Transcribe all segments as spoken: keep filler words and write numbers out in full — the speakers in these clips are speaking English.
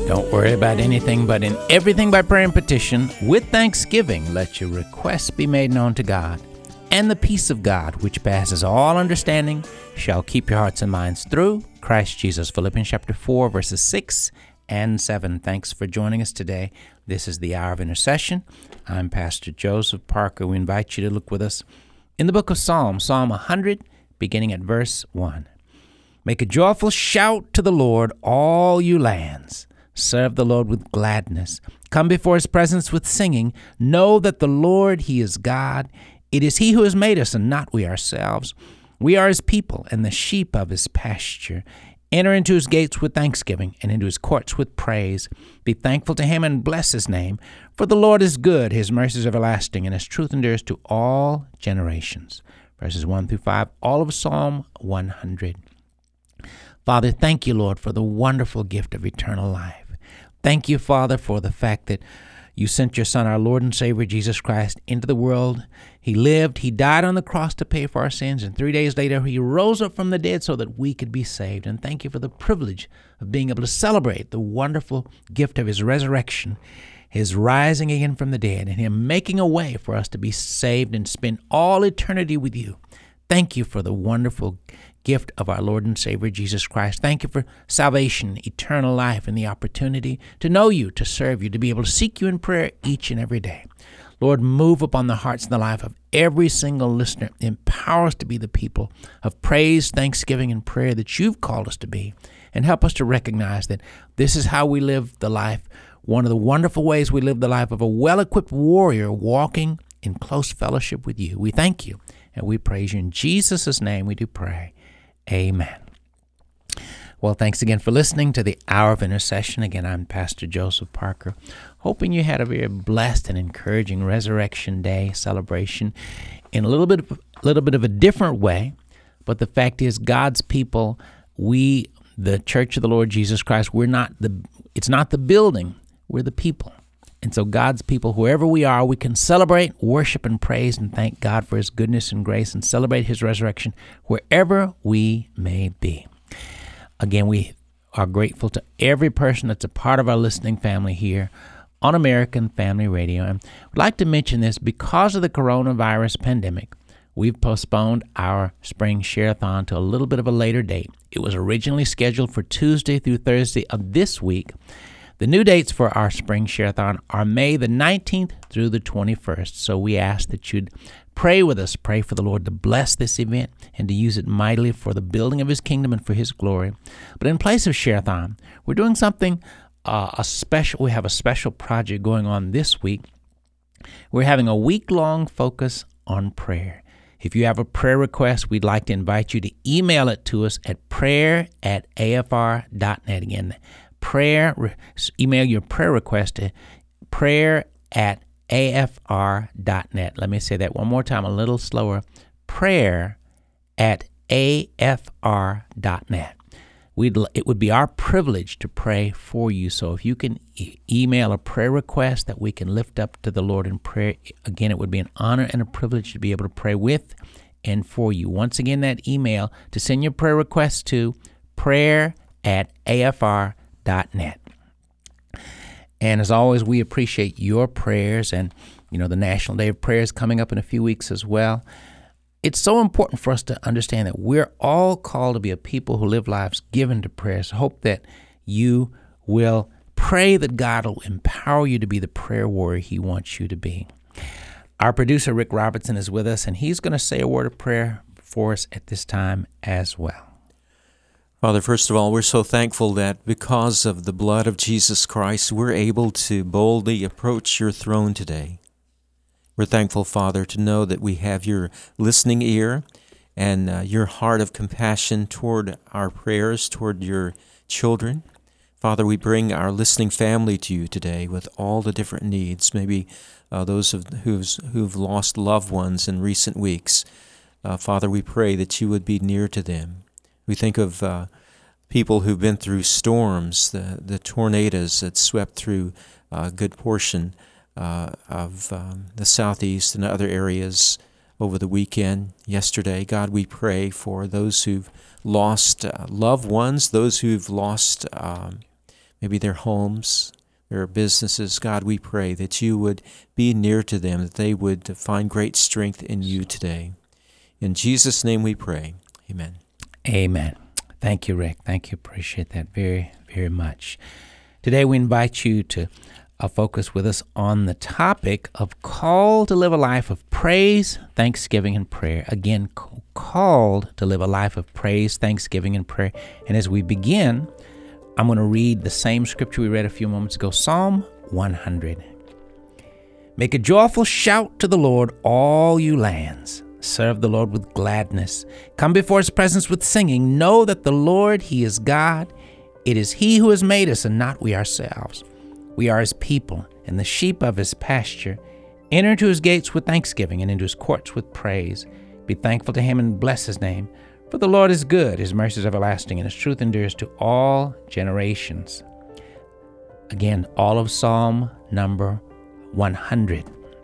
Don't worry about anything, but in everything by prayer and petition, with thanksgiving, let your requests be made known to God. And the peace of God, which passes all understanding, shall keep your hearts and minds through Christ Jesus. Philippians chapter four, verses six and seven. Thanks for joining us today. This is the Hour of Intercession. I'm Pastor Joseph Parker. We invite you to look with us in the book of Psalms, Psalm one hundred, beginning at verse one. Make a joyful shout to the Lord, all you lands. Serve the Lord with gladness. Come before his presence with singing. Know that the Lord, he is God. It is he who has made us and not we ourselves. We are his people and the sheep of his pasture. Enter into his gates with thanksgiving and into his courts with praise. Be thankful to him and bless his name. For the Lord is good, his mercy is everlasting, and his truth endures to all generations. Verses one through five, all of Psalm one hundred. Father, thank you, Lord, for the wonderful gift of eternal life. Thank you, Father, for the fact that you sent your Son, our Lord and Savior, Jesus Christ, into the world. He lived, he died on the cross to pay for our sins, and three days later he rose up from the dead so that we could be saved. And thank you for the privilege of being able to celebrate the wonderful gift of his resurrection, his rising again from the dead, and him making a way for us to be saved and spend all eternity with you. Thank you for the wonderful gift of our Lord and Savior, Jesus Christ. Thank you for salvation, eternal life, and the opportunity to know you, to serve you, to be able to seek you in prayer each and every day. Lord, move upon the hearts and the life of every single listener. Empower us to be the people of praise, thanksgiving, and prayer that you've called us to be. And help us to recognize that this is how we live the life, one of the wonderful ways we live the life of a well-equipped warrior walking in close fellowship with you. We thank you and we praise you. In Jesus' name we do pray. Amen. Well, thanks again for listening to the Hour of Intercession. Again, I'm Pastor Joseph Parker, hoping you had a very blessed and encouraging Resurrection Day celebration in a little bit of, a little bit of a different way. But the fact is, God's people, we, the Church of the Lord Jesus Christ, we're not the. It's not the building, we're the people. And so God's people, wherever we are, we can celebrate, worship, and praise and thank God for his goodness and grace and celebrate his resurrection wherever we may be. Again, we are grateful to every person that's a part of our listening family here on American Family Radio. And I'd like to mention this, because of the coronavirus pandemic, we've postponed our Spring Share-a-thon to a little bit of a later date. It was originally scheduled for Tuesday through Thursday of this week. The new dates for our Spring Share-a-thon are May the nineteenth through the twenty-first. So we ask that you'd pray with us, pray for the Lord to bless this event and to use it mightily for the building of his kingdom and for his glory. But in place of Share-a-thon, we're doing something, uh, a special, we have a special project going on this week. We're having a week-long focus on prayer. If you have a prayer request, we'd like to invite you to email it to us at prayer at a f r dot net. Again, prayer, email your prayer request to prayer at a f r dot net. Let me say that one more time, a little slower. Prayer at a f r dot net. We'd, it would be our privilege to pray for you. So if you can e- email a prayer request that we can lift up to the Lord in prayer, again, it would be an honor and a privilege to be able to pray with and for you. Once again, that email to send your prayer request to prayer at a f r dot net. And as always, we appreciate your prayers, and you know the National Day of Prayer is coming up in a few weeks as well. It's so important for us to understand that we're all called to be a people who live lives given to prayer. So hope that you will pray that God will empower you to be the prayer warrior he wants you to be. Our producer, Rick Robertson, is with us, and he's going to say a word of prayer for us at this time as well. Father, first of all, we're so thankful that because of the blood of Jesus Christ, we're able to boldly approach your throne today. We're thankful, Father, to know that we have your listening ear and uh, your heart of compassion toward our prayers, toward your children. Father, we bring our listening family to you today with all the different needs, maybe uh, those of, who's, who've lost loved ones in recent weeks. Uh, Father, we pray that you would be near to them. We think of uh, people who've been through storms, the, the tornadoes that swept through a good portion uh, of um, the southeast and other areas over the weekend, yesterday. God, we pray for those who've lost uh, loved ones, those who've lost um, maybe their homes, their businesses. God, we pray that you would be near to them, that they would find great strength in you today. In Jesus' name we pray. Amen. Amen. Thank you, Rick. Thank you. Appreciate that very, very much. Today we invite you to uh, focus with us on the topic of called to live a life of praise, thanksgiving, and prayer. Again, called to live a life of praise, thanksgiving, and prayer. And as we begin, I'm going to read the same scripture we read a few moments ago, Psalm one hundred. Make a joyful shout to the Lord, all you lands. Serve the Lord with gladness. Come before his presence with singing. Know that the Lord, he is God. It is he who has made us and not we ourselves. We are his people and the sheep of his pasture. Enter into his gates with thanksgiving and into his courts with praise. Be thankful to him and bless his name. For the Lord is good, his mercy is everlasting, and his truth endures to all generations. Again, all of Psalm number one hundred.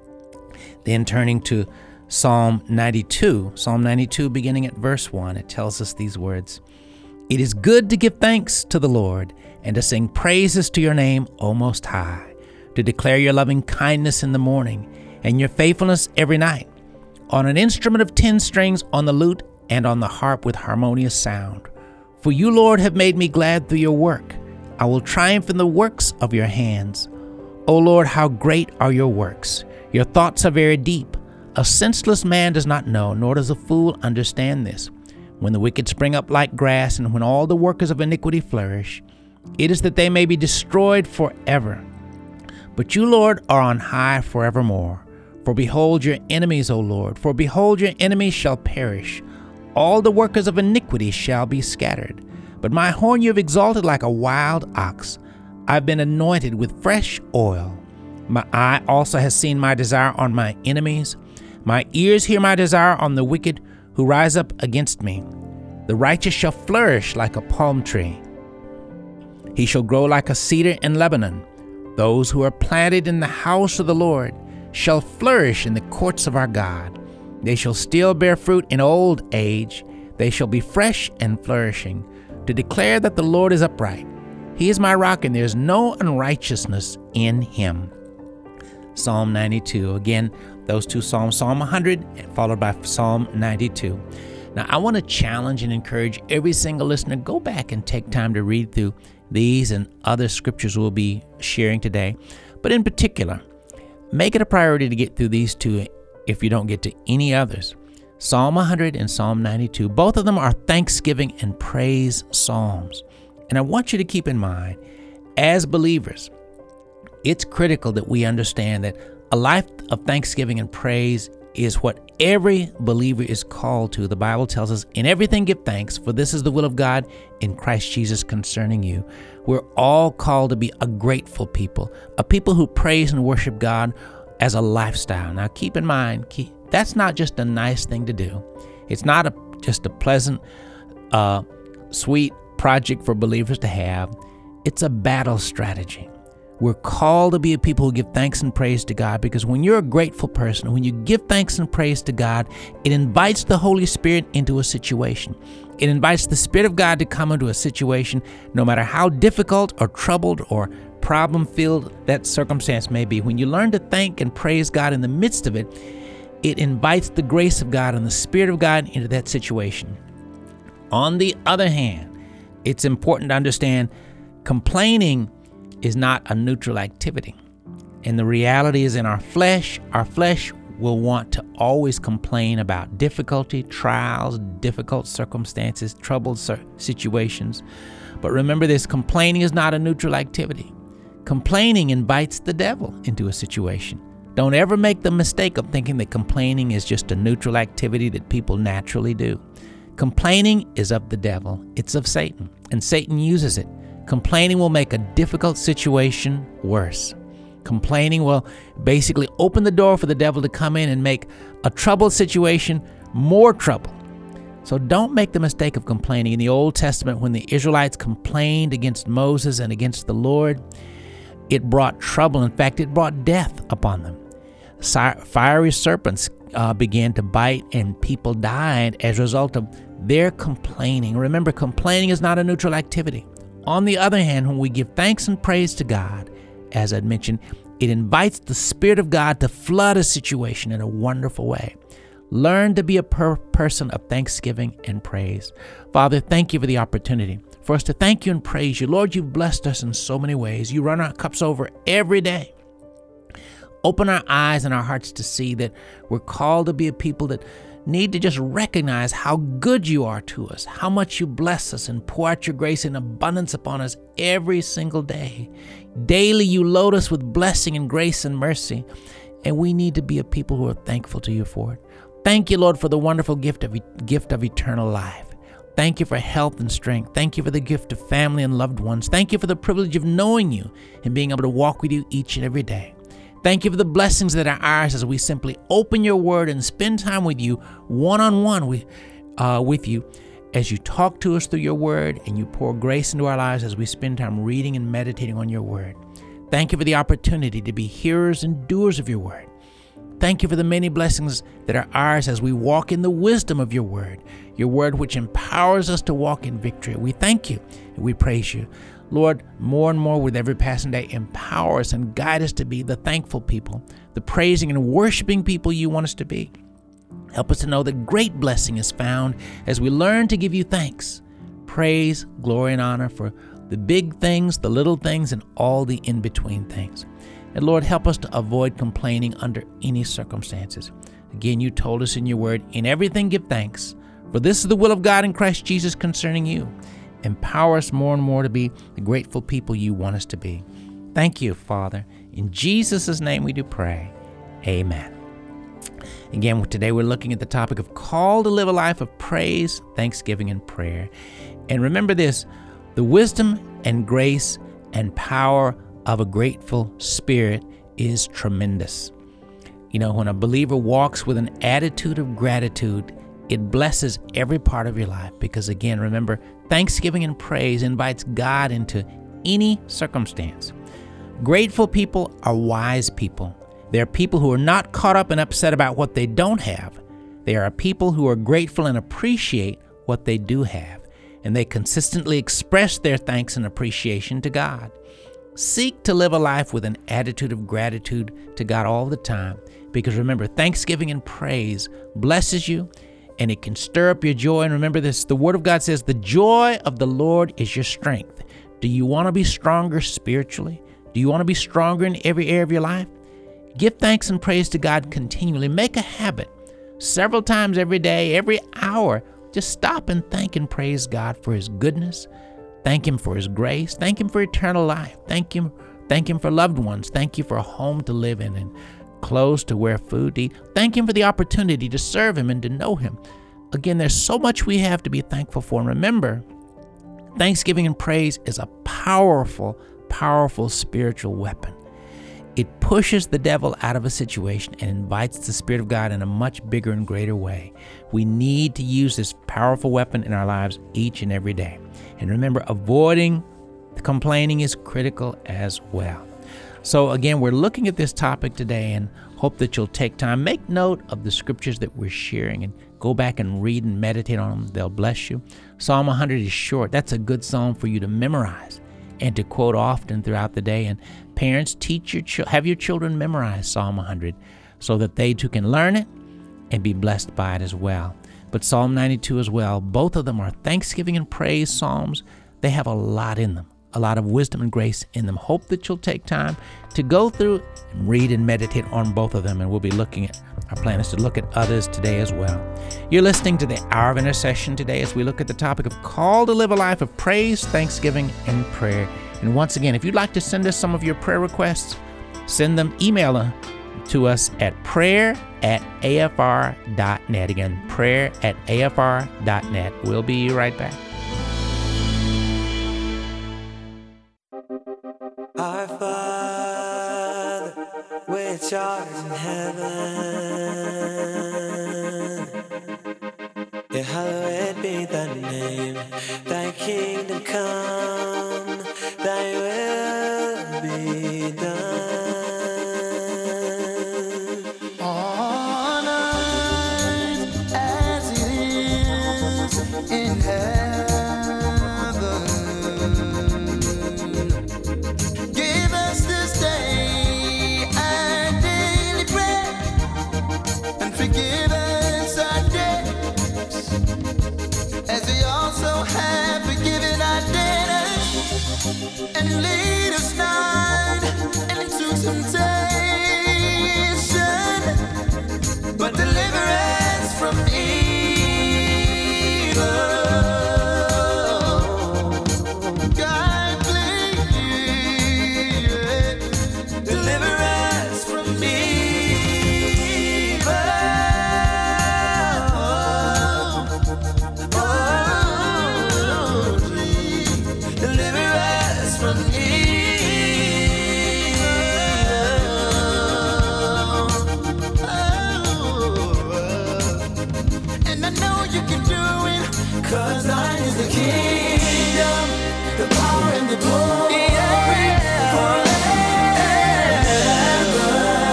Then turning to Psalm ninety-two, Psalm ninety-two, beginning at verse one, it tells us these words. It is good to give thanks to the Lord and to sing praises to your name, O Most High, to declare your loving kindness in the morning and your faithfulness every night, on an instrument of ten strings, on the lute and on the harp with harmonious sound. For you, Lord, have made me glad through your work. I will triumph in the works of your hands. O Lord, how great are your works! Your thoughts are very deep. A senseless man does not know, nor does a fool understand this. When the wicked spring up like grass, and when all the workers of iniquity flourish, it is that they may be destroyed forever. But you, Lord, are on high forevermore. For behold your enemies, O Lord, for behold your enemies shall perish. All the workers of iniquity shall be scattered. But my horn you have exalted like a wild ox. I have been anointed with fresh oil. My eye also has seen my desire on my enemies. My ears hear my desire on the wicked who rise up against me. The righteous shall flourish like a palm tree. He shall grow like a cedar in Lebanon. Those who are planted in the house of the Lord shall flourish in the courts of our God. They shall still bear fruit in old age. They shall be fresh and flourishing, to declare that the Lord is upright. He is my rock, and there is no unrighteousness in him. Psalm ninety-two. Again, those two Psalms, Psalm one hundred, followed by Psalm ninety-two. Now, I want to challenge and encourage every single listener, go back and take time to read through these and other scriptures we'll be sharing today. But in particular, make it a priority to get through these two if you don't get to any others. Psalm one hundred and Psalm ninety-two, both of them are thanksgiving and praise psalms. And I want you to keep in mind, as believers, it's critical that we understand that a life of thanksgiving and praise is what every believer is called to. The Bible tells us, in everything give thanks, for this is the will of God in Christ Jesus concerning you. We're all called to be a grateful people, a people who praise and worship God as a lifestyle. Now keep in mind, keep, that's not just a nice thing to do. It's not a, just a pleasant, uh, sweet project for believers to have. It's a battle strategy. We're called to be a people who give thanks and praise to God, because when you're a grateful person, when you give thanks and praise to God, it invites the Holy Spirit into a situation. It invites the Spirit of God to come into a situation, no matter how difficult or troubled or problem-filled that circumstance may be. When you learn to thank and praise God in the midst of it, it invites the grace of God and the Spirit of God into that situation. On the other hand, it's important to understand complaining is not a neutral activity. And the reality is, in our flesh, our flesh will want to always complain about difficulty, trials, difficult circumstances, troubled situations. But remember this, complaining is not a neutral activity. Complaining invites the devil into a situation. Don't ever make the mistake of thinking that complaining is just a neutral activity that people naturally do. Complaining is of the devil. It's of Satan, and Satan uses it. Complaining will make a difficult situation worse. Complaining will basically open the door for the devil to come in and make a troubled situation more trouble. So don't make the mistake of complaining. In the Old Testament, when the Israelites complained against Moses and against the Lord, it brought trouble. In fact, it brought death upon them. Fiery serpents uh, began to bite, and people died as a result of their complaining. Remember, complaining is not a neutral activity. On the other hand, when we give thanks and praise to God, as I'd mentioned, it invites the Spirit of God to flood a situation in a wonderful way. Learn to be a per- person of thanksgiving and praise. Father, thank you for the opportunity for us to thank you and praise you. Lord, you've blessed us in so many ways. You run our cups over every day. Open our eyes and our hearts to see that we're called to be a people that need to just recognize how good you are to us, how much you bless us and pour out your grace in abundance upon us every single day. Daily you load us with blessing and grace and mercy, and we need to be a people who are thankful to you for it. Thank you, Lord, for the wonderful gift of gift of eternal life. Thank you for health and strength. Thank you for the gift of family and loved ones. Thank you for the privilege of knowing you and being able to walk with you each and every day. Thank you for the blessings that are ours as we simply open your word and spend time with you one-on-one with, uh, with you as you talk to us through your word and you pour grace into our lives as we spend time reading and meditating on your word. Thank you for the opportunity to be hearers and doers of your word. Thank you for the many blessings that are ours as we walk in the wisdom of your word, your word which empowers us to walk in victory. We thank you and we praise you. Lord, more and more with every passing day, empower us and guide us to be the thankful people, the praising and worshiping people you want us to be. Help us to know that great blessing is found as we learn to give you thanks, praise, glory, and honor for the big things, the little things, and all the in-between things. And Lord, help us to avoid complaining under any circumstances. Again, you told us in your word, in everything give thanks, for this is the will of God in Christ Jesus concerning you. Empower us more and more to be the grateful people you want us to be. Thank you, Father. In Jesus' name we do pray. Amen. Again, today we're looking at the topic of call to live a life of praise, thanksgiving, and prayer. And remember this, the wisdom and grace and power of a grateful spirit is tremendous. You know, when a believer walks with an attitude of gratitude, it blesses every part of your life because, again, remember, thanksgiving and praise invites God into any circumstance. Grateful people are wise people. They are people who are not caught up and upset about what they don't have. They are people who are grateful and appreciate what they do have, and they consistently express their thanks and appreciation to God. Seek to live a life with an attitude of gratitude to God all the time, because remember, thanksgiving and praise blesses you, and it can stir up your joy. And remember this, the Word of God says, the joy of the Lord is your strength. Do you want to be stronger spiritually? Do you want to be stronger in every area of your life? Give thanks and praise to God continually. Make a habit several times every day, every hour. Just stop and thank and praise God for His goodness. Thank Him for His grace. Thank Him for eternal life. Thank Him, thank Him for loved ones. Thank you for a home to live in and clothes to wear, food to eat. Thank Him for the opportunity to serve Him and to know Him. Again, there's so much we have to be thankful for. And remember, thanksgiving and praise is a powerful, powerful spiritual weapon. It pushes the devil out of a situation and invites the Spirit of God in a much bigger and greater way. We need to use this powerful weapon in our lives each and every day. And remember, avoiding complaining is critical as well. So again, we're looking at this topic today and hope that you'll take time, make note of the scriptures that we're sharing and go back and read and meditate on them. They'll bless you. Psalm one hundred is short. That's a good psalm for you to memorize and to quote often throughout the day. And parents, teach your ch- have your children memorize Psalm one hundred so that they too can learn it and be blessed by it as well. But Psalm ninety-two as well, both of them are thanksgiving and praise psalms. They have a lot in them, a lot of wisdom and grace in them. Hope that you'll take time to go through and read and meditate on both of them, and we'll be looking at, our plan is to look at others today as well. You're listening to the Hour of Intercession today as we look at the topic of call to live a life of praise, thanksgiving, and prayer. And once again, if you'd like to send us some of your prayer requests, send them, email them to us at prayer at A F R dot net. Again, prayer at A F R dot net. We'll be right back. Our Father, which art in heaven, hallowed be thy name. Thy kingdom come, thy will be done on earth as it is in heaven. and lead us not into temptation, but deliver us from evil. God, please deliver us from evil. Oh, please deliver us from evil. Oh, and I know you can do it, 'cause thine is the kingdom, the power and the glory, forever.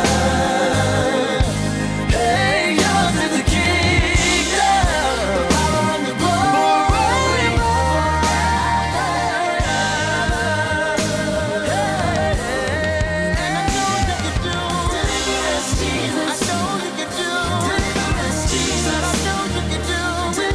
Hey, yours is the kingdom, the power and the glory, and I know you can do it. I know you can do it. I know you can do it.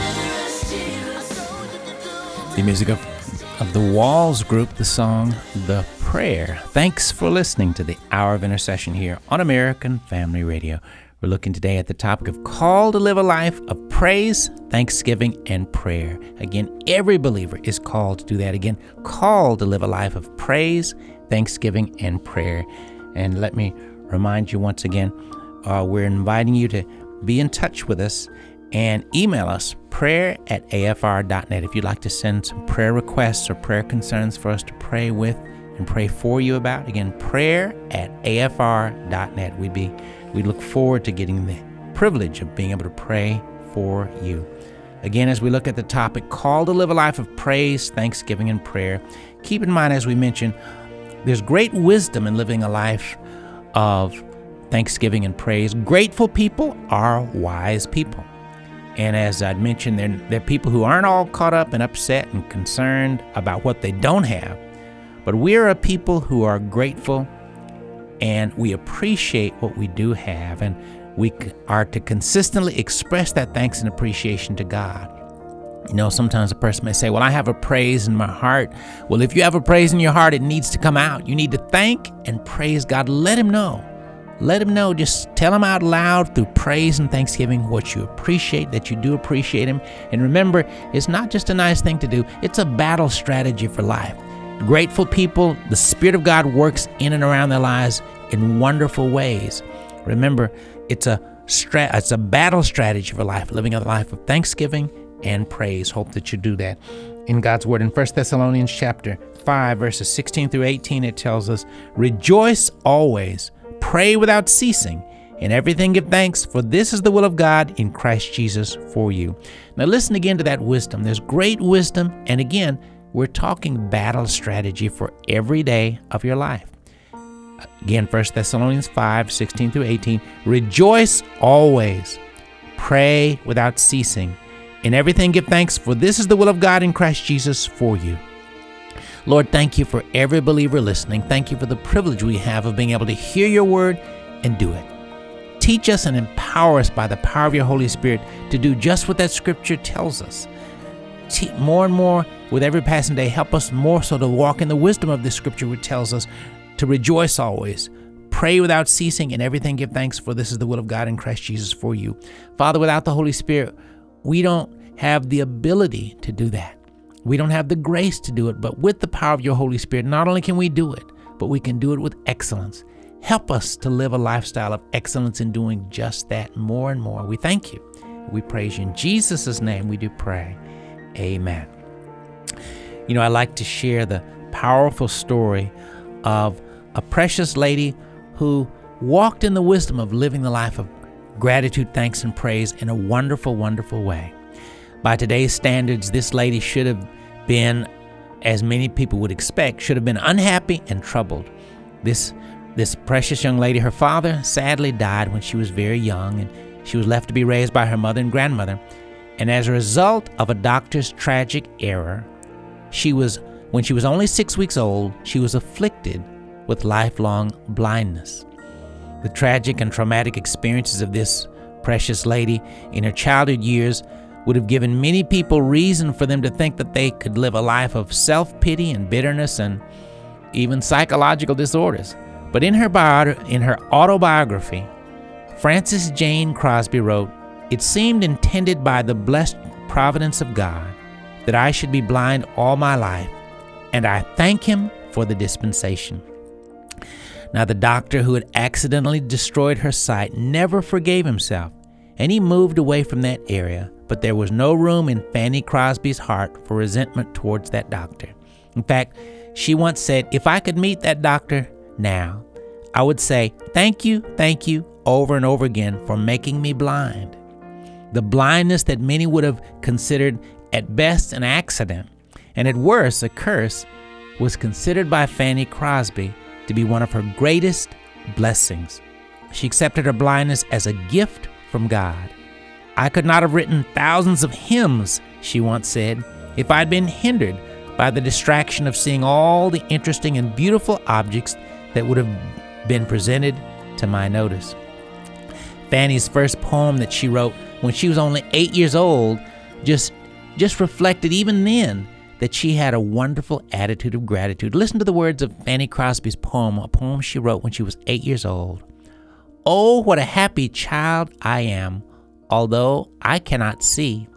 I know you can do it. The music of, of the Walls Group, the song The Prayer. Thanks for listening to the Hour of Intercession here on American Family Radio. We're looking today at the topic of call to live a life of praise, thanksgiving, and prayer. Again, every believer is called to do that. Again, called to live a life of praise, thanksgiving, and prayer. And let me remind you once again, uh, we're inviting you to be in touch with us and email us, prayer at a f r dot net. If you'd like to send some prayer requests or prayer concerns for us to pray with and pray for you about, again, prayer at a f r dot net. We'd be, we look forward to getting the privilege of being able to pray for you. Again, as we look at the topic, call to live a life of praise, thanksgiving, and prayer, keep in mind, as we mentioned, there's great wisdom in living a life of thanksgiving and praise. Grateful people are wise people. And as I'd mentioned, they're, they're people who aren't all caught up and upset and concerned about what they don't have. But we're a people who are grateful and we appreciate what we do have. And we c- are to consistently express that thanks and appreciation to God. You know, sometimes a person may say, well, I have a praise in my heart. Well, if you have a praise in your heart, it needs to come out. You need to thank and praise God. Let Him know. Let Him know. Just tell Him out loud through praise and thanksgiving what you appreciate, that you do appreciate Him. And remember, it's not just a nice thing to do. It's a battle strategy for life. Grateful people, the Spirit of God works in and around their lives in wonderful ways. Remember, it's a stra- it's a battle strategy for life, living a life of thanksgiving and praise. Hope that you do that. In God's Word, in First Thessalonians chapter five, verses sixteen through eighteen, it tells us, rejoice always, pray without ceasing, in everything give thanks, for this is the will of God in Christ Jesus for you. Now listen again to that wisdom. There's great wisdom, and again, we're talking battle strategy for every day of your life. Again, First Thessalonians five, sixteen through eighteen, rejoice always, pray without ceasing, in everything give thanks, for this is the will of God in Christ Jesus for you. Lord, thank you for every believer listening. Thank you for the privilege we have of being able to hear your word and do it. Teach us and empower us by the power of your Holy Spirit to do just what that scripture tells us. Te- more and more with every passing day, help us more so to walk in the wisdom of this scripture, which tells us to rejoice always, pray without ceasing, and everything give thanks, for this is the will of God in Christ Jesus for you. Father, without the Holy Spirit, we don't have the ability to do that. We don't have the grace to do it, but with the power of your Holy Spirit, not only can we do it, but we can do it with excellence. Help us to live a lifestyle of excellence in doing just that more and more. We thank you. We praise you. In Jesus' name we do pray. Amen. You know, I like to share the powerful story of a precious lady who walked in the wisdom of living the life of gratitude, thanks, and praise in a wonderful, wonderful way. By today's standards, this lady should have been, as many people would expect, should have been unhappy and troubled. This this precious young lady, her father sadly died when she was very young, and she was left to be raised by her mother and grandmother. And as a result of a doctor's tragic error, she was, when she was only six weeks old, she was afflicted with lifelong blindness. The tragic and traumatic experiences of this precious lady in her childhood years would have given many people reason for them to think that they could live a life of self-pity and bitterness, and even psychological disorders. But in her bio- in her autobiography, Frances Jane Crosby wrote, "It seemed intended by the blessed providence of God that I should be blind all my life, and I thank Him for the dispensation." Now, the doctor who had accidentally destroyed her sight never forgave himself, and he moved away from that area, but there was no room in Fanny Crosby's heart for resentment towards that doctor. In fact, she once said, "If I could meet that doctor now, I would say, thank you, thank you, over and over again for making me blind." The blindness that many would have considered at best an accident, and at worst a curse, was considered by Fanny Crosby to be one of her greatest blessings. She accepted her blindness as a gift from God. "I could not have written thousands of hymns," she once said, "if I'd been hindered by the distraction of seeing all the interesting and beautiful objects that would have been presented to my notice." Fanny's first poem that she wrote when she was only eight years old just, just reflected even then that she had a wonderful attitude of gratitude. Listen to the words of Fanny Crosby's poem, a poem she wrote when she was eight years old. "Oh, what a happy child I am, although I cannot see.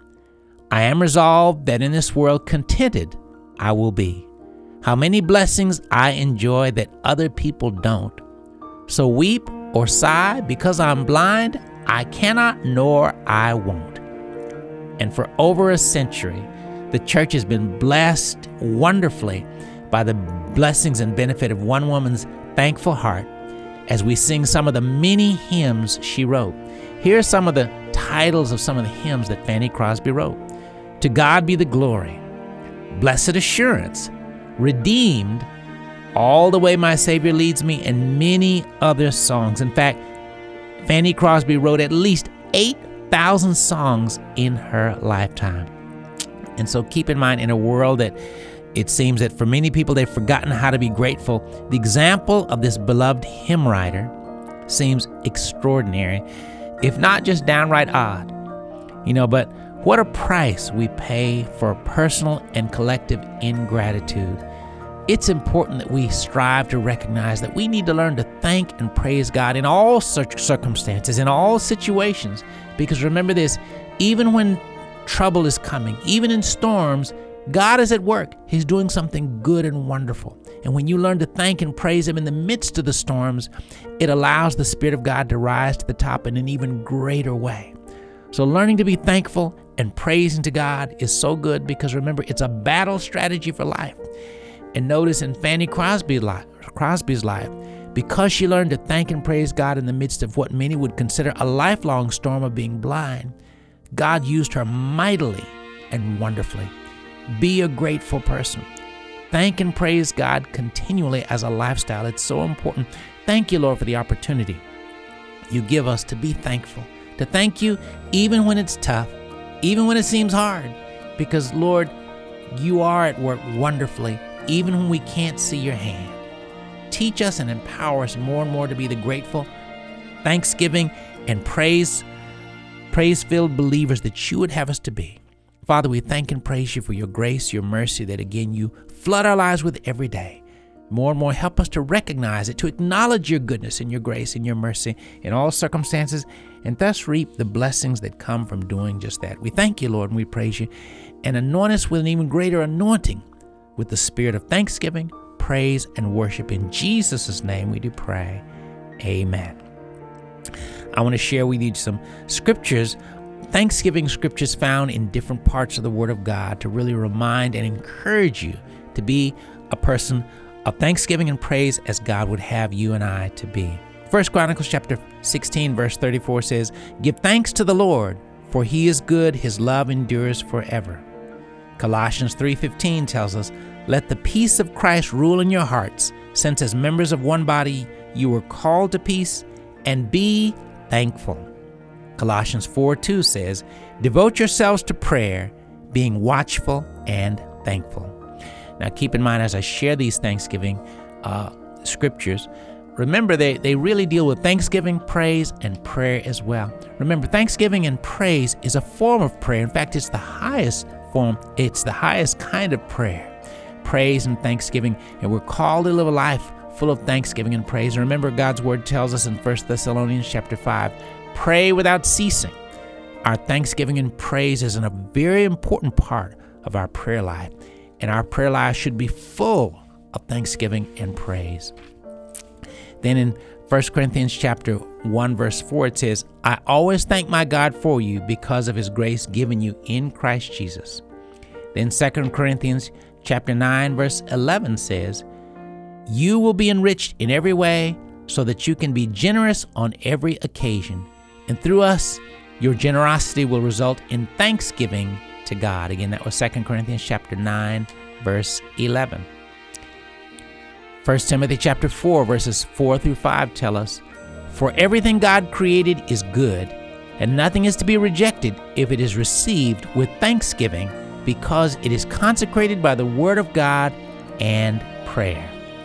I am resolved that in this world contented I will be. How many blessings I enjoy that other people don't. So weep or sigh because I'm blind, I cannot nor I won't." And for over a century, the church has been blessed wonderfully by the blessings and benefit of one woman's thankful heart as we sing some of the many hymns she wrote. Here are some of the titles of some of the hymns that Fanny Crosby wrote. "To God Be the Glory," "Blessed Assurance," "Redeemed," "All the Way My Savior Leads Me," and many other songs. In fact, Fanny Crosby wrote at least eight thousand songs in her lifetime. And so keep in mind, in a world that it seems that for many people they've forgotten how to be grateful, the example of this beloved hymn writer seems extraordinary, if not just downright odd. You know, but what a price we pay for personal and collective ingratitude. It's important that we strive to recognize that we need to learn to thank and praise God in all such circumstances, in all situations, because remember this, even when trouble is coming, even in storms, God is at work. He's doing something good and wonderful. And when you learn to thank and praise Him in the midst of the storms, it allows the Spirit of God to rise to the top in an even greater way. So learning to be thankful and praising to God is so good, because remember, it's a battle strategy for life. And notice in Fanny Crosby's life, Crosby's life, because she learned to thank and praise God in the midst of what many would consider a lifelong storm of being blind, God used her mightily and wonderfully. Be a grateful person. Thank and praise God continually as a lifestyle. It's so important. Thank you, Lord, for the opportunity you give us to be thankful, to thank you even when it's tough, even when it seems hard, because, Lord, you are at work wonderfully, even when we can't see your hand. Teach us and empower us more and more to be the grateful, thanksgiving, and praise praise-filled believers that you would have us to be. Father, we thank and praise you for your grace, your mercy, that again you flood our lives with every day. More and more, help us to recognize it, to acknowledge your goodness and your grace and your mercy in all circumstances, and thus reap the blessings that come from doing just that. We thank you, Lord, and we praise you, and anoint us with an even greater anointing with the spirit of thanksgiving, praise, and worship. In Jesus' name we do pray. Amen. I want to share with you some scriptures, Thanksgiving scriptures found in different parts of the Word of God, to really remind and encourage you to be a person of thanksgiving and praise as God would have you and I to be. First Chronicles chapter sixteen, verse thirty-four says, "Give thanks to the Lord, for He is good, His love endures forever." Colossians three fifteen tells us, "Let the peace of Christ rule in your hearts, since as members of one body you were called to peace, and be thankful." Colossians four two says, "Devote yourselves to prayer, being watchful and thankful." Now keep in mind, as I share these Thanksgiving uh, scriptures, remember they, they really deal with thanksgiving, praise, and prayer as well. Remember, thanksgiving and praise is a form of prayer. In fact, it's the highest form. It's the highest kind of prayer. praise and thanksgiving, and we're called to live a life full of thanksgiving and praise. And remember, God's word tells us in First Thessalonians chapter five, pray without ceasing. Our thanksgiving and praise is a very important part of our prayer life, and our prayer life should be full of thanksgiving and praise. Then in First Corinthians chapter one, verse four, it says, I always thank my God for you because of his grace given you in Christ Jesus. Then Second Corinthians chapter nine, verse eleven says, you will be enriched in every way so that you can be generous on every occasion. And through us, your generosity will result in thanksgiving to God. Again, that was Second Corinthians chapter nine, verse eleven. First Timothy chapter four, verses four through five tell us, for everything God created is good, and nothing is to be rejected if it is received with thanksgiving, because it is consecrated by the word of God and prayer.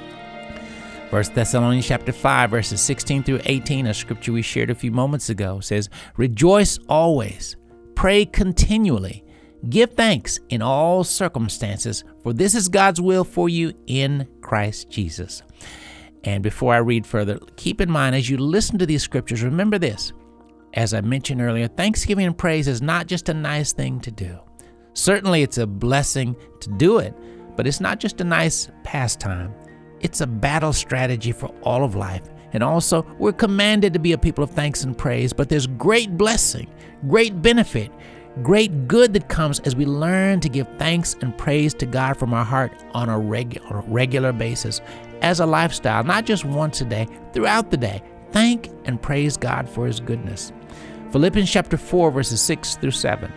First Thessalonians chapter five, verses sixteen through eighteen, a scripture we shared a few moments ago, says, rejoice always, pray continually, give thanks in all circumstances, for this is God's will for you in Christ Jesus. And before I read further, keep in mind as you listen to these scriptures, remember this. As I mentioned earlier, thanksgiving and praise is not just a nice thing to do. Certainly it's a blessing to do it, but it's not just a nice pastime. It's a battle strategy for all of life. And also, we're commanded to be a people of thanks and praise, but there's great blessing, great benefit, great good that comes as we learn to give thanks and praise to God from our heart on a regular, regular basis as a lifestyle, not just once a day, throughout the day. Thank and praise God for his goodness. Philippians chapter four, verses six through seven.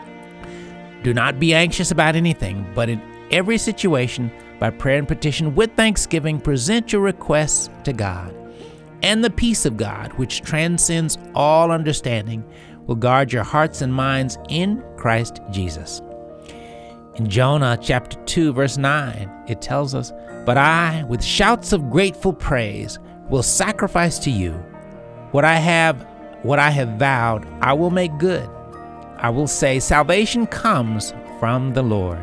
Do not be anxious about anything, but in every situation, by prayer and petition with thanksgiving, present your requests to God. And the peace of God, which transcends all understanding, will guard your hearts and minds in Christ Jesus. In Jonah chapter two, verse nine, it tells us, but I, with shouts of grateful praise, will sacrifice to you. What I have, what I have vowed, I will make good. I will say, salvation comes from the Lord.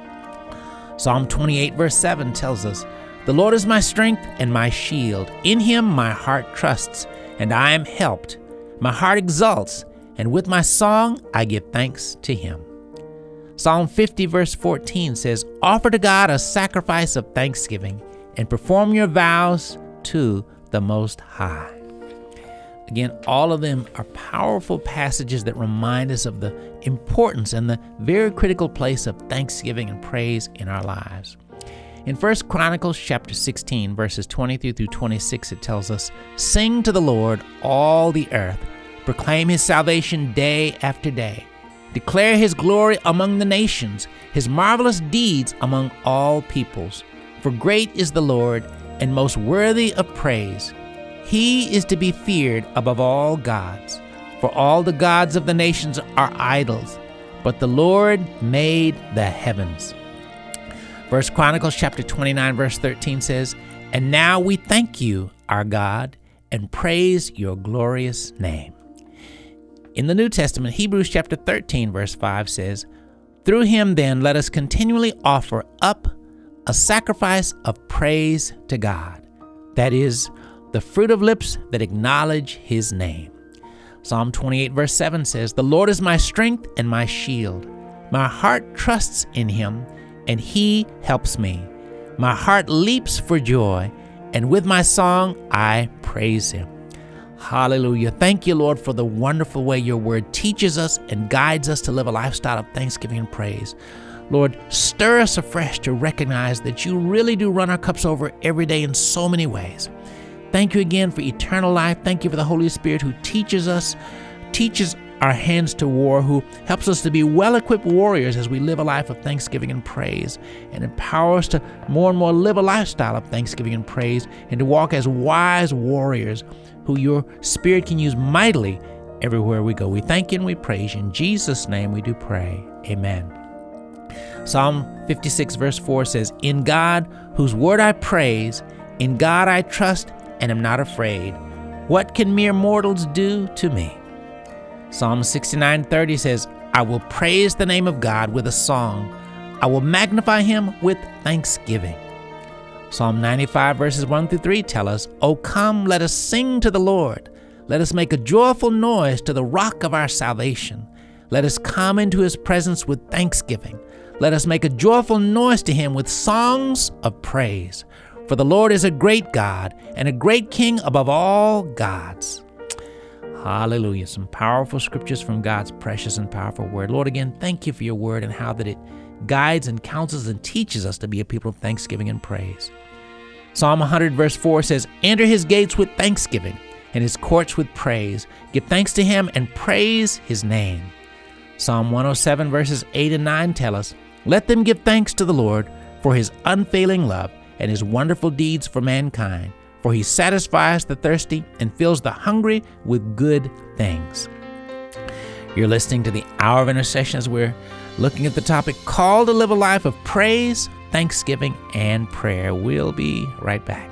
Psalm twenty-eight, verse seven tells us, the Lord is my strength and my shield. In him my heart trusts, and I am helped. My heart exults, and with my song I give thanks to him. Psalm fifty, verse fourteen says, offer to God a sacrifice of thanksgiving, and perform your vows to the Most High. Again, all of them are powerful passages that remind us of the importance and the very critical place of thanksgiving and praise in our lives. In First Chronicles chapter sixteen, verses twenty-three through twenty-six, it tells us, sing to the Lord, all the earth. Proclaim his salvation day after day. Declare his glory among the nations, his marvelous deeds among all peoples. For great is the Lord, and most worthy of praise. He is to be feared above all gods. For all the gods of the nations are idols, but the Lord made the heavens. First Chronicles chapter twenty-nine, verse thirteen says, and now we thank you, our God, and praise your glorious name. In the New Testament, Hebrews chapter thirteen, verse five says, through him then let us continually offer up a sacrifice of praise to God. That is, the fruit of lips that acknowledge his name. Psalm twenty-eight, verse seven says, the Lord is my strength and my shield. My heart trusts in him, and he helps me. My heart leaps for joy, and with my song I praise him. Hallelujah. Thank you, Lord, for the wonderful way your word teaches us and guides us to live a lifestyle of thanksgiving and praise. Lord, stir us afresh to recognize that you really do run our cups over every day in so many ways. Thank you again for eternal life. Thank you for the Holy Spirit who teaches us, teaches our hands to war, who helps us to be well-equipped warriors as we live a life of thanksgiving and praise, and empower us to more and more live a lifestyle of thanksgiving and praise, and to walk as wise warriors who your Spirit can use mightily everywhere we go. We thank you and we praise you. In Jesus' name we do pray. Amen. Psalm fifty-six, verse four says, in God, whose word I praise, in God I trust and am not afraid. What can mere mortals do to me? Psalm sixty-nine, thirty says, I will praise the name of God with a song. I will magnify him with thanksgiving. Psalm ninety-five verses one through three tell us, O come, let us sing to the Lord. Let us make a joyful noise to the rock of our salvation. Let us come into his presence with thanksgiving. Let us make a joyful noise to him with songs of praise. For the Lord is a great God and a great King above all gods. Hallelujah. Some powerful scriptures from God's precious and powerful word. Lord, again, thank you for your word and how that it guides and counsels and teaches us to be a people of thanksgiving and praise. Psalm one hundred verse four says, Enter his gates with thanksgiving and his courts with praise. Give thanks to him and praise his name. Psalm one oh seven verses eight and nine tell us, Let them give thanks to the Lord for his unfailing love and his wonderful deeds for mankind. For he satisfies the thirsty and fills the hungry with good things. You're listening to the Hour of Intercession as we're looking at the topic, Called to Live a Life of Praise, Thanksgiving, and Prayer. We'll be right back.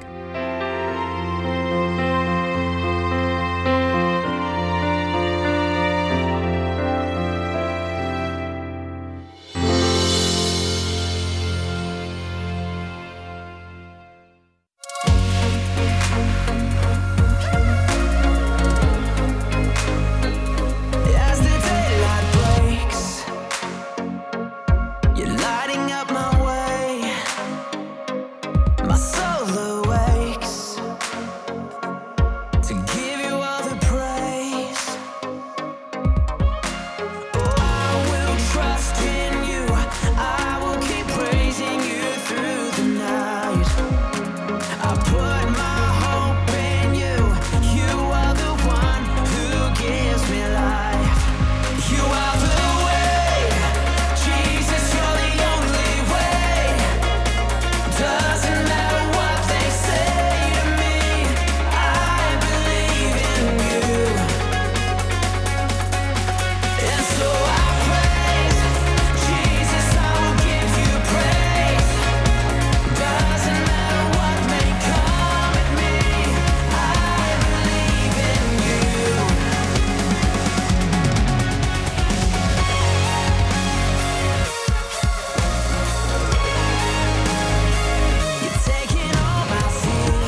As the daylight breaks, you're lighting up my way. My soul awakes to give you all the praise. Oh, I will trust in you. I will keep praising you through the night. I put my hope in you. You are the one who gives me life. You are the way, Jesus, you're the only way. Doesn't matter what they say to me, I believe in you. And so I praise, Jesus, I will give you praise. Doesn't matter what may come at me, I believe in you. You're taking all my fear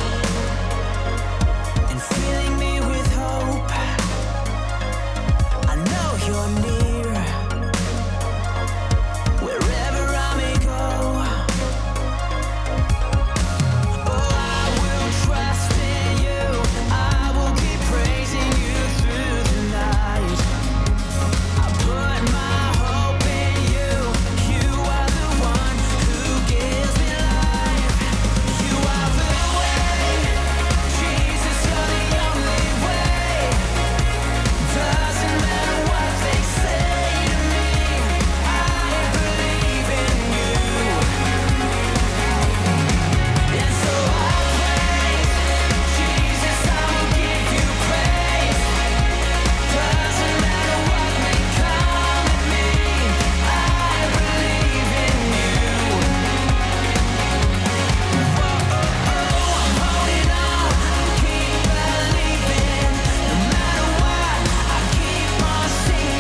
and filling me with hope. I know you're near wherever I may go. Oh, I will trust in you. I will keep praising you through the night. I put my hope in you. You are the one who gives me life. You are the way, Jesus, you're the only way. Doesn't matter what they say to me, I believe in you. And so I praise, Jesus, I will give you praise. Doesn't matter what may come at me, I believe in you. Whoa, I'm holding on, keep believing. No matter what, I keep on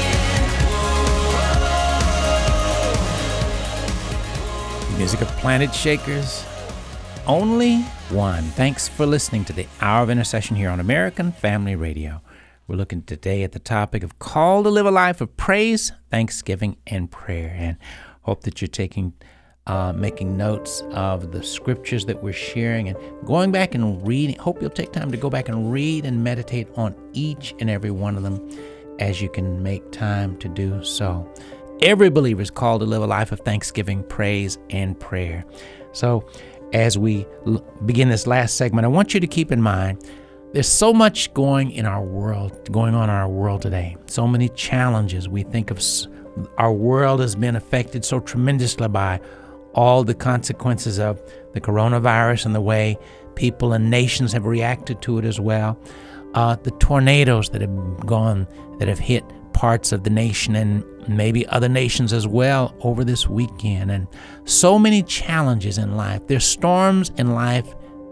singing. Music of Planet Shakers, Only One. Thanks for listening to the Hour of Intercession here on American Family Radio. We're looking today at the topic of Call to Live a Life of Praise, Thanksgiving, and Prayer. And hope that you're taking, uh, making notes of the scriptures that we're sharing and going back and reading. Hope you'll take time to go back and read and meditate on each and every one of them as you can make time to do so. Every believer is called to live a life of thanksgiving, praise, and prayer. So as we l- begin this last segment, I want you to keep in mind there's so much going in our world, going on in our world today. So many challenges. We think of s- our world has been affected so tremendously by all the consequences of the coronavirus and the way people and nations have reacted to it as well. Uh, the tornadoes that have gone, that have hit parts of the nation and maybe other nations as well over this weekend. And so many challenges in life. There's storms in life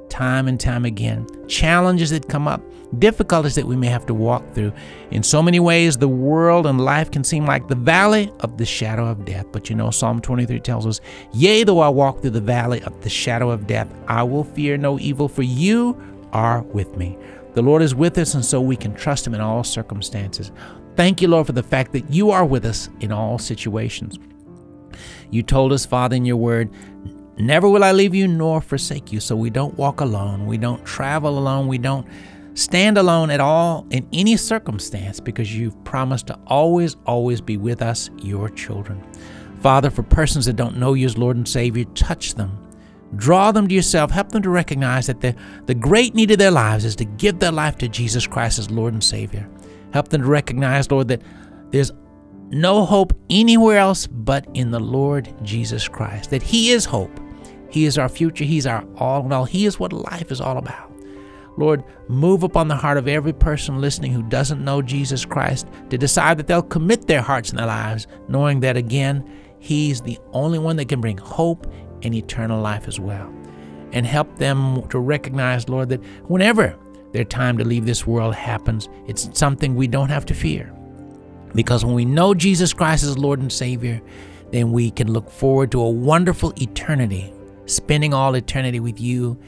time and time again. Challenges that come up, difficulties that we may have to walk through. In so many ways, the world and life can seem like the valley of the shadow of death. But you know, Psalm twenty-three tells us, yea, though I walk through the valley of the shadow of death, I will fear no evil, for you are with me. The Lord is with us, and so we can trust him in all circumstances. Thank you, Lord, for the fact that you are with us in all situations. You told us, Father, in your word, never will I leave you nor forsake you. So we don't walk alone. We don't travel alone. We don't stand alone at all in any circumstance, because you've promised to always, always be with us, your children. Father, for persons that don't know you as Lord and Savior, touch them. Draw them to yourself. Help them to recognize that the, the great need of their lives is to give their life to Jesus Christ as Lord and Savior. Help them to recognize, Lord, that there's no hope anywhere else but in the Lord Jesus Christ, that he is hope. He is our future. He's our all in all. He is what life is all about. Lord, move upon the heart of every person listening who doesn't know Jesus Christ to decide that they'll commit their hearts and their lives, knowing that, again, he's the only one that can bring hope and eternal life as well. And help them to recognize, Lord, that whenever their time to leave this world happens, it's something we don't have to fear. Because when we know Jesus Christ as Lord and Savior, then we can look forward to a wonderful eternity, spending all eternity with you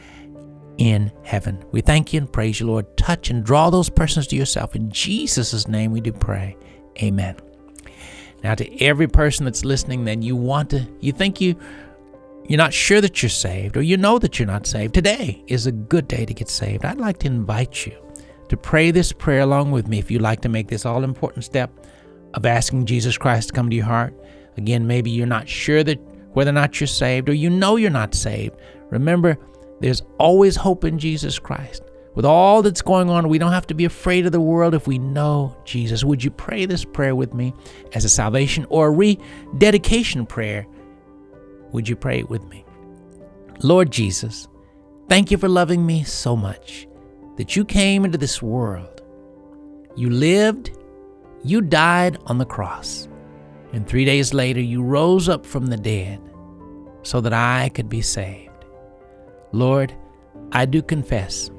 in heaven. We thank you and praise you, Lord. Touch and draw those persons to yourself. In Jesus' name we do pray. Amen. Now, to every person that's listening, then you want to, you think you, you're not sure that you're saved, or you know that you're not saved, today is a good day to get saved. I'd like to invite you to pray this prayer along with me if you'd like to make this all-important step of asking Jesus Christ to come to your heart. Again, maybe you're not sure that whether or not you're saved, or you know you're not saved. Remember, there's always hope in Jesus Christ. With all that's going on, we don't have to be afraid of the world if we know Jesus. Would you pray this prayer with me as a salvation or a rededication prayer? Would you pray it with me? Lord Jesus, thank you for loving me so much that you came into this world. You lived, you died on the cross, and three days later you rose up from the dead so that I could be saved. Lord, I do confess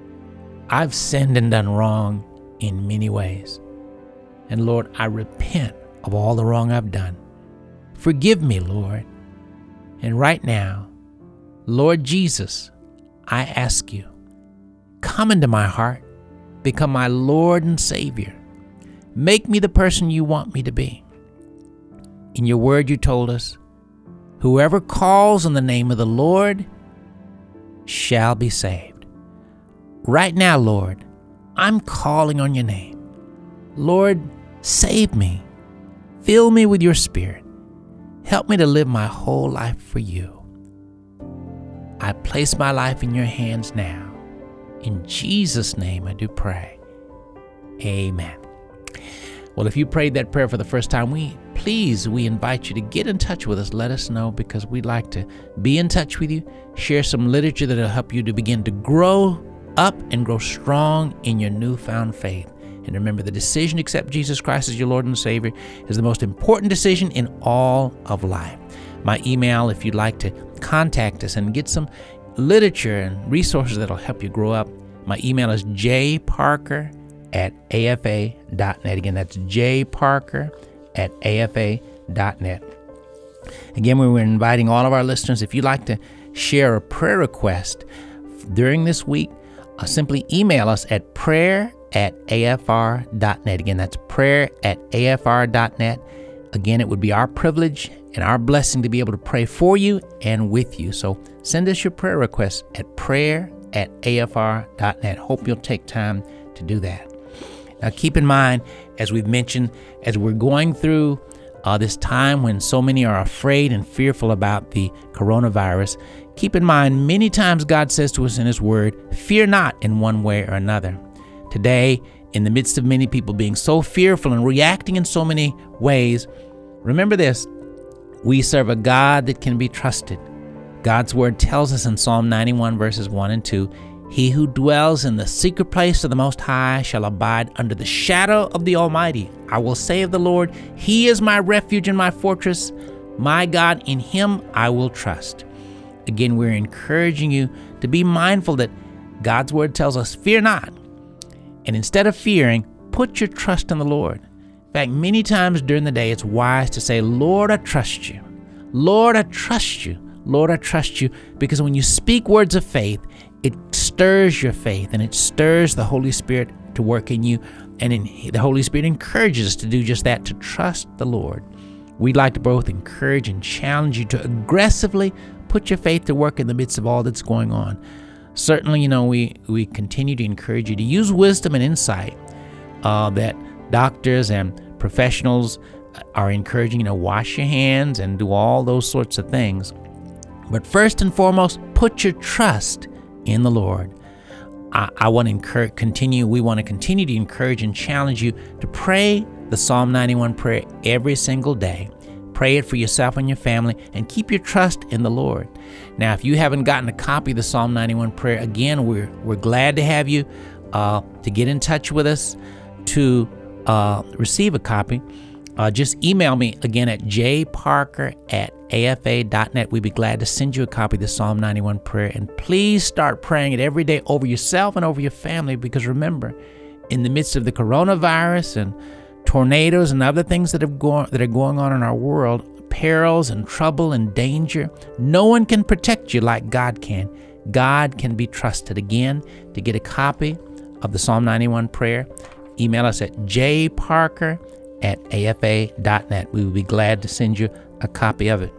I've sinned and done wrong in many ways. And Lord, I repent of all the wrong I've done. Forgive me, Lord. And right now, Lord Jesus, I ask you, come into my heart, become my Lord and Savior. Make me the person you want me to be. In your word, you told us, whoever calls on the name of the Lord shall be saved. Right now, Lord, I'm calling on your name. Lord, save me. Fill me with your Spirit. Help me to live my whole life for you. I place my life in your hands now. In Jesus' name I do pray. Amen. Well, if you prayed that prayer for the first time, we please, we invite you to get in touch with us. Let us know, because we'd like to be in touch with you, share some literature that will help you to begin to grow up and grow strong in your newfound faith. And remember, the decision to accept Jesus Christ as your Lord and Savior is the most important decision in all of life. My email, if you'd like to contact us and get some literature and resources that'll help you grow up, my email is jparker at afa dot net. Again, that's jparker at afa dot net. Again, we were inviting all of our listeners, if you'd like to share a prayer request during this week, uh, simply email us at prayer at afr dot net. Again, that's prayer at afr dot net. Again, it would be our privilege and our blessing to be able to pray for you and with you. So send us your prayer requests at prayer at afr dot net. Hope you'll take time to do that. Now, keep in mind, as we've mentioned, as we're going through uh, this time when so many are afraid and fearful about the coronavirus, keep in mind, many times God says to us in His Word, fear not in one way or another. Today, in the midst of many people being so fearful and reacting in so many ways, remember this: we serve a God that can be trusted. God's Word tells us in Psalm ninety-one, verses one and two, he who dwells in the secret place of the Most High shall abide under the shadow of the Almighty. I will say of the Lord, He is my refuge and my fortress. My God, in Him I will trust. again, we're encouraging you to be mindful that God's word tells us, fear not. And instead of fearing, put your trust in the Lord. In fact, many times during the day, it's wise to say, Lord, I trust you. Lord, I trust you. Lord, I trust you. Because when you speak words of faith, it stirs your faith and it stirs the Holy Spirit to work in you. And in, the Holy Spirit encourages us to do just that, to trust the Lord. We'd like to both encourage and challenge you to aggressively put your faith to work in the midst of all that's going on. Certainly, you know, we, we continue to encourage you to use wisdom and insight uh, that doctors and professionals are encouraging you to wash your hands and do all those sorts of things. But first and foremost, put your trust in the Lord. I, I want to encourage, continue, we want to continue to encourage and challenge you to pray the Psalm ninety-one prayer every single day. Pray it for yourself and your family, and keep your trust in the Lord. Now, if you haven't gotten a copy of the Psalm ninety-one prayer, again, we're we're glad to have you uh, to get in touch with us to uh, receive a copy. Uh, just email me again at j parker at a f a dot net. We'd be glad to send you a copy of the Psalm ninety-one prayer. And please start praying it every day over yourself and over your family, because remember, in the midst of the coronavirus and tornadoes and other things that have gone that are going on in our world, perils and trouble and danger, no one can protect you like God can. God can be trusted. Again, to get a copy of the Psalm ninety-one prayer, email us at j parker at a f a dot net. We will be glad to send you a copy of it.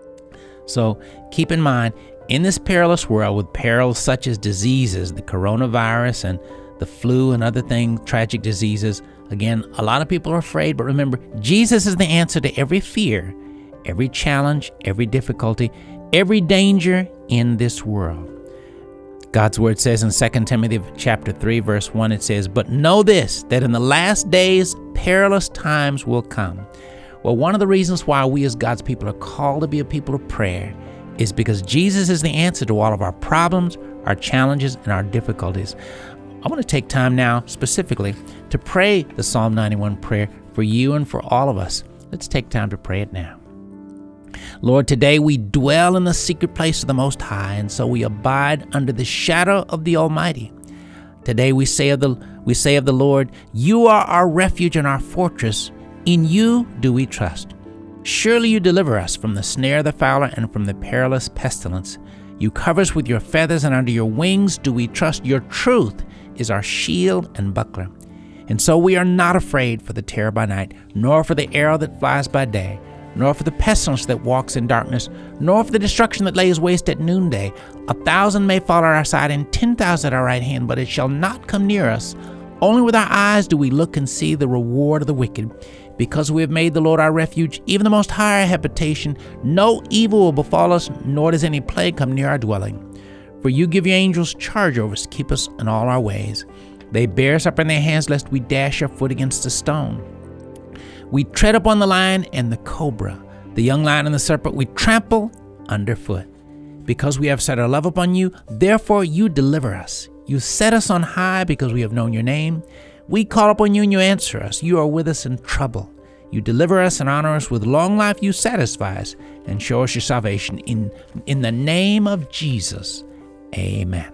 So keep in mind, in this perilous world with perils such as diseases, the coronavirus and the flu and other things, tragic diseases, again, a lot of people are afraid, but remember, Jesus is the answer to every fear, every challenge, every difficulty, every danger in this world. God's word says in Second Timothy chapter three, verse one, it says, "But know this, that in the last days perilous times will come." Well, one of the reasons why we as God's people are called to be a people of prayer is because Jesus is the answer to all of our problems, our challenges, and our difficulties. I want to take time now specifically to pray the Psalm ninety-one prayer for you and for all of us. Let's take time to pray it now. Lord, today we dwell in the secret place of the Most High, and so we abide under the shadow of the Almighty. Today we say of the we say of the Lord, "You are our refuge and our fortress. In you do we trust. Surely you deliver us from the snare of the fowler and from the perilous pestilence. You cover us with your feathers, and under your wings do we trust. Your truth is our shield and buckler. And so we are not afraid for the terror by night, nor for the arrow that flies by day, nor for the pestilence that walks in darkness, nor for the destruction that lays waste at noonday. A thousand may fall at our side and ten thousand at our right hand, but it shall not come near us. Only with our eyes do we look and see the reward of the wicked. Because we have made the Lord our refuge, even the Most High our habitation, no evil will befall us, nor does any plague come near our dwelling. For you give your angels charge over us, to keep us in all our ways. They bear us up in their hands, lest we dash our foot against a stone. We tread upon the lion and the cobra, the young lion and the serpent we trample underfoot. Because we have set our love upon you, therefore you deliver us. You set us on high because we have known your name. We call upon you and you answer us. You are with us in trouble. You deliver us and honor us with long life. You satisfy us and show us your salvation. In, in the name of Jesus, amen.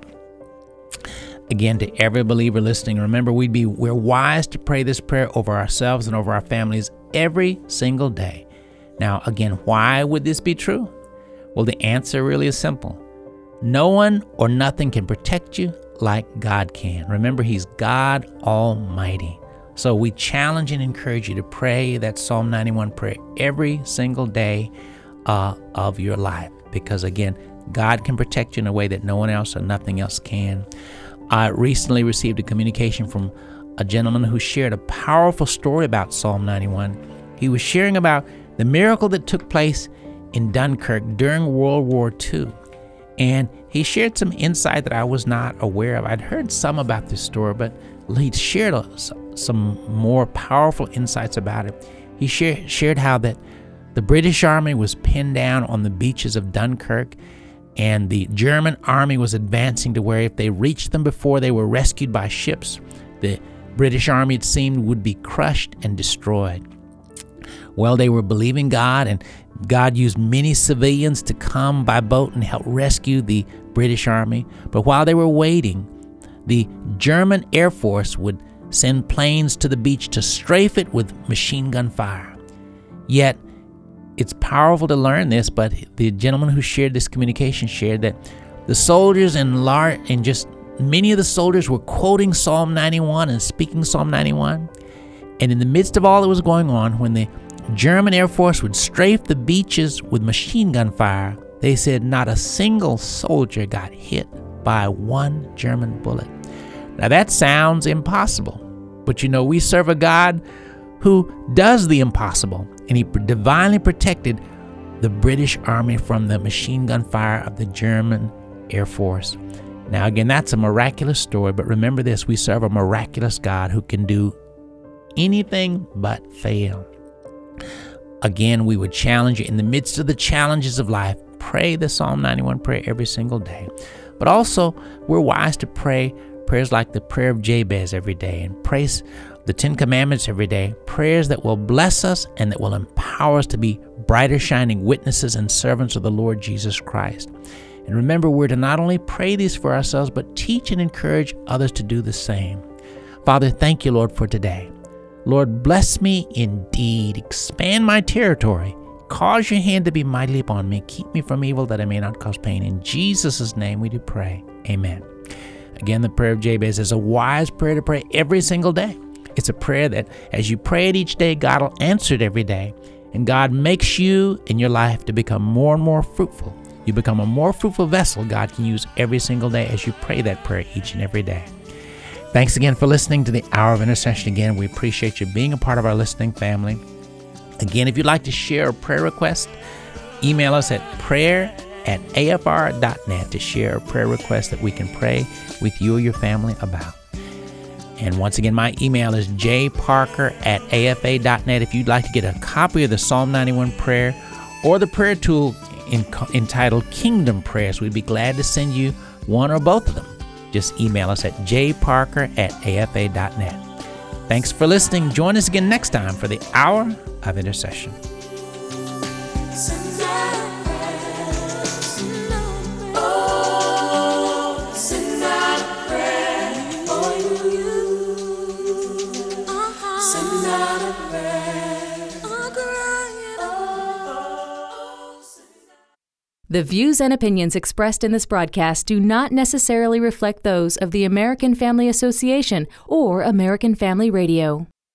Again, to every believer listening, remember we'd be, we're wise to pray this prayer over ourselves and over our families every single day. Now, again, why would this be true? Well, the answer really is simple. No one or nothing can protect you like God can. Remember, He's God Almighty. So we challenge and encourage you to pray that Psalm ninety-one prayer every single day uh, of your life. Because again, God can protect you in a way that no one else or nothing else can. I recently received a communication from a gentleman who shared a powerful story about Psalm ninety-one. He was sharing about the miracle that took place in Dunkirk during World War Two. And he shared some insight that I was not aware of. I'd heard some about this story, but he shared a, some more powerful insights about it. He share, shared how that the British Army was pinned down on the beaches of Dunkirk, and the German army was advancing to where if they reached them before they were rescued by ships, the British army, it seemed, would be crushed and destroyed. Well, they were believing God, and God used many civilians to come by boat and help rescue the British Army. But while they were waiting, the German Air Force would send planes to the beach to strafe it with machine gun fire. Yet, it's powerful to learn this, but the gentleman who shared this communication shared that the soldiers and lar- and just many of the soldiers were quoting Psalm ninety-one and speaking Psalm ninety-one. And in the midst of all that was going on, when the German Air Force would strafe the beaches with machine gun fire, they said not a single soldier got hit by one German bullet. Now that sounds impossible, but you know, we serve a God who does the impossible, and he divinely protected the British Army from the machine gun fire of the German Air Force. Now again, that's a miraculous story, but remember this, we serve a miraculous God who can do anything but fail. Again, we would challenge you in the midst of the challenges of life, pray the Psalm ninety-one prayer every single day. But also, we're wise to pray prayers like the prayer of Jabez every day, and pray the Ten Commandments every day, prayers that will bless us and that will empower us to be brighter shining witnesses and servants of the Lord Jesus Christ. And remember, we're to not only pray these for ourselves, but teach and encourage others to do the same. Father, thank you, Lord, for today. Lord, bless me indeed. Expand my territory. Cause your hand to be mightily upon me. Keep me from evil that I may not cause pain. In Jesus' name we do pray. Amen. Again, the prayer of Jabez is a wise prayer to pray every single day. It's a prayer that as you pray it each day, God will answer it every day. And God makes you in your life to become more and more fruitful. You become a more fruitful vessel God can use every single day as you pray that prayer each and every day. Thanks again for listening to the Hour of Intercession. Again, we appreciate you being a part of our listening family. Again, if you'd like to share a prayer request, email us at prayer at a f r dot net to share a prayer request that we can pray with you or your family about. And once again, my email is j parker at a f a dot net. If you'd like to get a copy of the Psalm ninety-one prayer or the prayer tool in, entitled Kingdom Prayers, we'd be glad to send you one or both of them. Just email us at j parker at a f a dot net. Thanks for listening. Join us again next time for the Hour of Intercession. The views and opinions expressed in this broadcast do not necessarily reflect those of the American Family Association or American Family Radio.